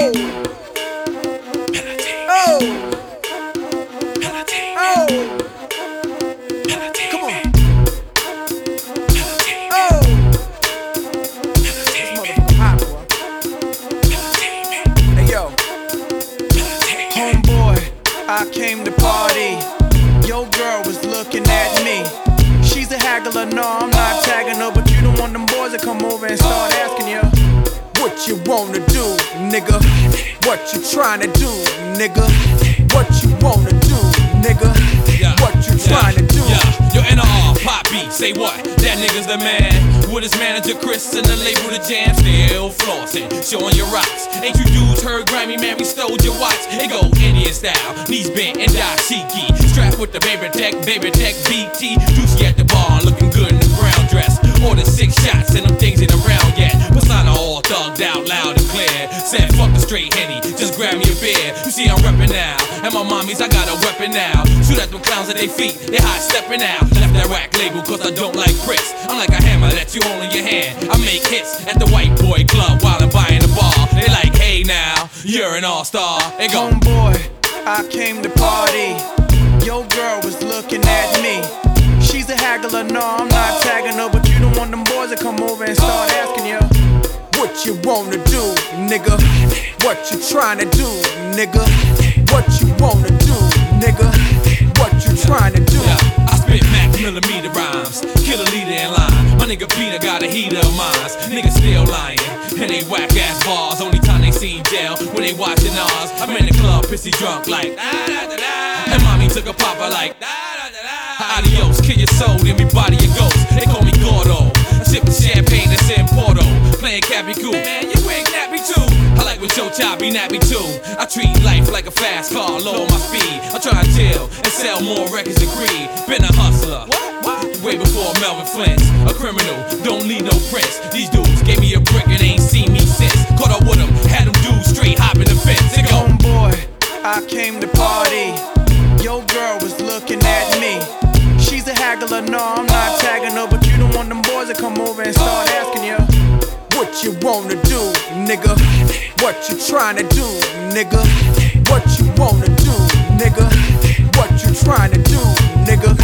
Oh, oh, come on. Oh, this motherfucker hot, boy. Hey yo, homeboy, I came to party. Your girl was looking at me. She's a haggler, no, I'm not tagging her, but you don't want them boys to come over and start asking you what you wanna do, nigga. What you tryna do, nigga. What you wanna do, nigga. What you tryna do. Yo, NR, Pop B, say what? That nigga's the man. With his manager Chris and the label The Jam, still flossing, showing your rocks. Ain't you dudes heard Grammy, man, we stole your watch. It go Indian style, knees bent and dashiki. Strapped with the baby tech BT. Juicy at the bar, looking good in the brown dress. Ordered 6 shots and them things ain't around yet. Persona all thugged out loud and clear. Said fuck the straight Henny, just grab me a beer. You see I'm reppin' now, and my mommies, I got a weapon now. Shoot at them clowns at their feet, they hot steppin' out. Left that rack label cause I don't like bricks. I'm like a hammer that you hold in your hand. I make hits at the white boy club while I'm buying the bar. They like, hey now, you're an all-star. They go, homeboy, I came to party. Your girl was looking at me. She's a haggler, no, I'm not tagging her, but you don't want them boys to come over and start asking you what you wanna do, nigga. What you tryna do, nigga. What you wanna do, nigga. What you tryna do. I spit Mac millimeter rhymes, kill a leader in line. My nigga Peter got a heater of mines. Niggas still lying, and they whack ass bars. Only time they seen jail when they watching ours. I'm in the club, pissy drunk like da da da da. And mommy took a popper like da da da da. Adios, kill your soul, then we body your ghost. They call me Gordo, sipping champagne that's in Porto. Playing Cappy Cool, man, you ain't nappy too. I like when Joe Chop be nappy too. I treat life like a fast car, lower my speed. I try to chill and sell more records than Creed. Been a hustler, way before Melvin Flint. A criminal, don't need no prints. These dudes gave me a brick and ain't seen me since. Caught up with them, had them dudes straight hopping the fence. They go, homeboy, I came to party. Your girl was looking at me. She's a haggler, no, I'm not tagging her, but you don't want them boys to come over and start asking you what you wanna do, nigga. What you tryna do, nigga. What you wanna do, nigga. What you tryna do, nigga.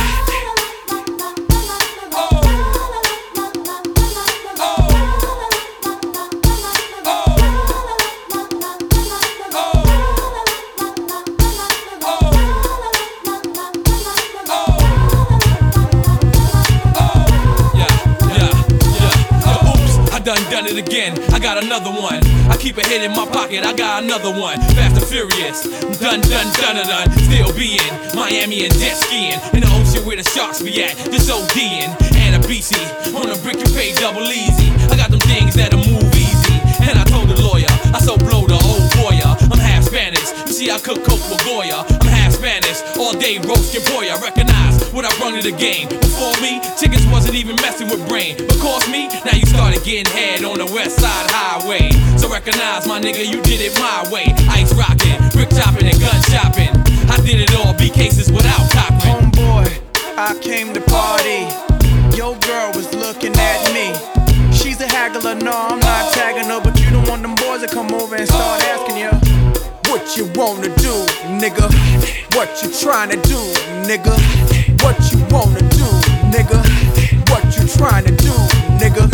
Done it again, I got another one. I keep a hit in my pocket, I got another one. Fast and furious, done. Still be in Miami and jet skiing. In the ocean where the sharks be at, just ODing. And a BC, on a brick you pay double easy. I got them things that'll move easy. And I told the lawyer, I so blow the old boya. I'm half Spanish, you see I cook coke with Goya. I'm half Spanish, all day roast your boy. I recognize what I brung to the game. Before me, chickens wasn't even messing with brain. But course me, now you started getting head on the west side highway. So recognize my nigga, you did it my way. Ice rocking, brick chopping and gun shopping. I did it all, beat cases without copping. Homeboy, I came to party. Your girl was looking at me. She's a haggler, no, I'm not tagging her, but you don't want them boys to come over and start asking you what you wanna do, nigga. What you tryna do, nigga. What you wanna do, nigga. What you tryna do, nigga.